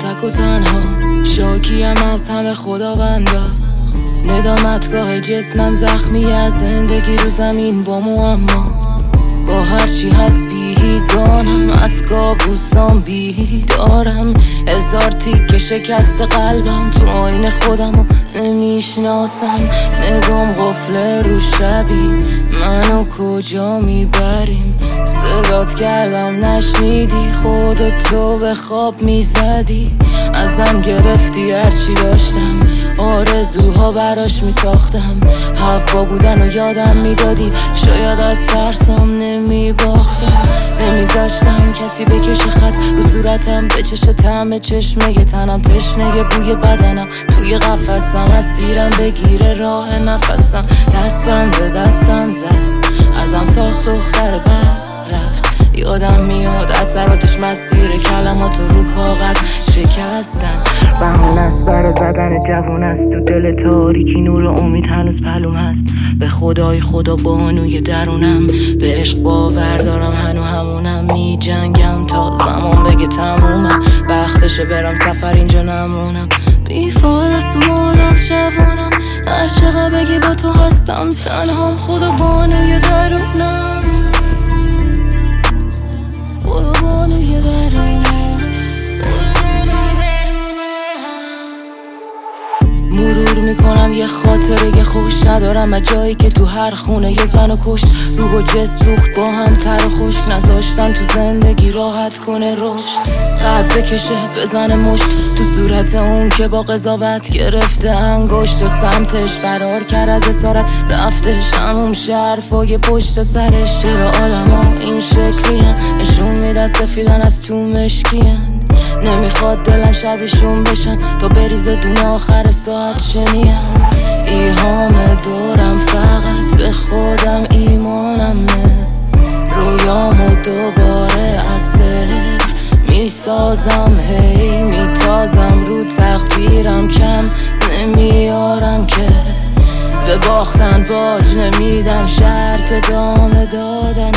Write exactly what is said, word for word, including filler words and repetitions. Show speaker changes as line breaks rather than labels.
تک و تنها شاکیم از همه خداوندا. ندامتگاه جسمم زخمی از زندگی رو زمین با معما. با هرچی هست بیگانم، از کابوسام بیدارم. هزار تیکه شکست قلبم، تو آینه خودمو نمیشناسم. نگام قفله رو شبی، منو کجا میبریم؟ صدات کردم نشنیدی، خودتو به خواب میزدی. ازم گرفتی هرچی داشتم، آرزوها براش میساختم. حوا بودن و یادم میدادی، شاید از ترسام نمیباختم. نمیذاشتم کسی بکشه خط رو صورتم، بچشه طعم چشمه تنم، تشنه بوی بدنم. توی قفسم اسیرم، بگیره راه نفسم. دستم به دستم زد، ازم ساخت دختر بد رفت. یادم میاد اثراتش مسیر کلمات رو کاغذ شکستن. بهونه است برای زدن جوون است، تو دل تاریکی نور امید هنوز پلوم هست. به خدای خدا بانوی درونم، به عشق باور دارم هنو همونم. می جنگم تا زمان بگه تمومم، وقتشه برم سفر اینجا نمونم. بیفاد است و مالم جوونم، هر چقدر بگی با تو هستم تنهام. خدا بانوی درونم، خدا بانوی درونم. مرور میکنم یه خاطره یه خوش، ندارم از جایی که تو هر خونه یه زن و کشت. روح و جسم سوخت با هم تر و خشک، نذاشتن تو زندگی راحت کنه رشد. قد بکشه بزنه مشت تو صورت اون که با قضاوت گرفته انگشت. و سمتش فرار کرد از اسارت، رفتش همون شرفای پشت سرش. چرا آدم ها این شکلی هن؟ نشون میدن سفیدن از تو مشکی هن. نمیخواد دلم شبیشون بشن تا بریزه دونه آخر ساعت شنیم. ایهام دورم فقط به خودم ایمانمه، رویامو دوباره از صفر میسازم. هی میتازم رو تقدیرم، کم نمیارم که به باختن باج نمیدم. شرط دام دادن